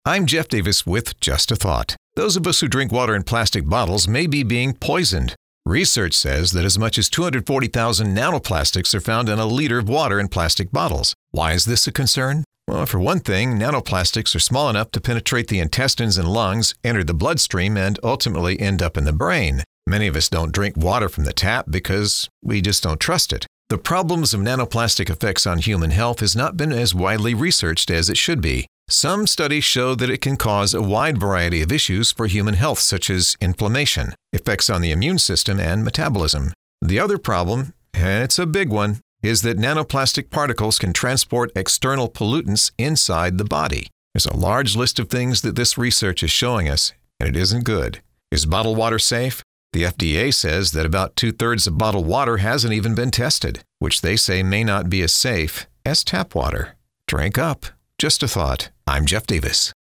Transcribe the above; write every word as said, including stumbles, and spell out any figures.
I'm Jeff Davis with Just a Thought. Those of us who drink water in plastic bottles may be being poisoned. Research says that as much as two hundred forty thousand nanoplastics are found in a liter of water in plastic bottles. Why is this a concern? Well, for one thing, nanoplastics are small enough to penetrate the intestines and lungs, enter the bloodstream, and ultimately end up in the brain. Many of us don't drink water from the tap because we just don't trust it. The problems of nanoplastic effects on human health has not been as widely researched as it should be. Some studies show that it can cause a wide variety of issues for human health, such as inflammation, effects on the immune system, and metabolism. The other problem, and it's a big one, is that nanoplastic particles can transport external pollutants inside the body. There's a large list of things that this research is showing us, and it isn't good. Is bottled water safe? The F D A says that about two-thirds of bottled water hasn't even been tested, which they say may not be as safe as tap water. Drink up. Just a thought. I'm Jeff Davis.